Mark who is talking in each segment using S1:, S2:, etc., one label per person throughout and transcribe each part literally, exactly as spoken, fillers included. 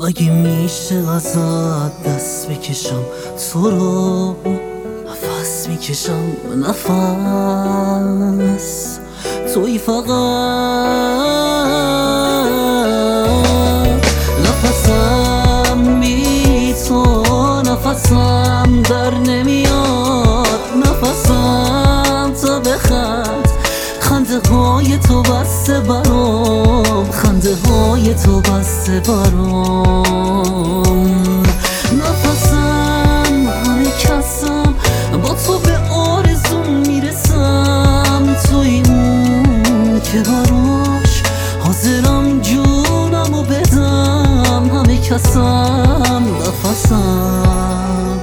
S1: اگه میشه ازت دست بکشم تو رو، نفس میکشم نفس توی فقط. نفسم بی تو نفسم در نمیاد، نفسم تا بخند خنده های تو بسته برام، خنده های تو بسته برام. نفسم همه کسم با تو به آرزوم میرسم، توی اون که براش حاضرم جونمو بدم. همه کسم نفسم.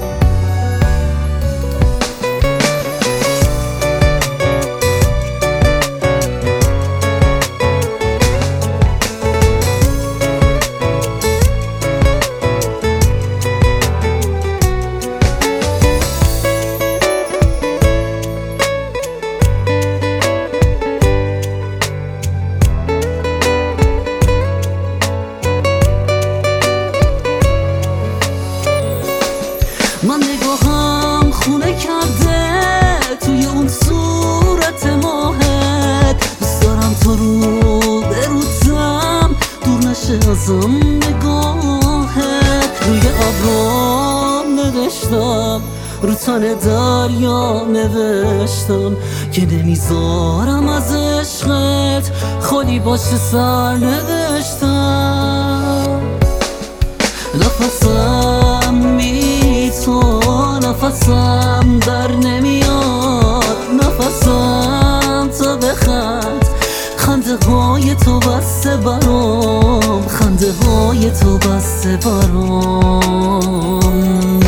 S1: من نگاهم خونه کرده توی اون صورت ماهت، دوست دارم تو رو بروزم دور نشه ازم نگاهت. روی ابرام نوشتم، رو تن دریا نوشتم که نمیذارم از عشقت خالی باشه سر نوشتم. نفسم بی تو نفسم در نمیاد، نفسم تا بخند خنده های تو بسته برام، خنده های تو بسته برام.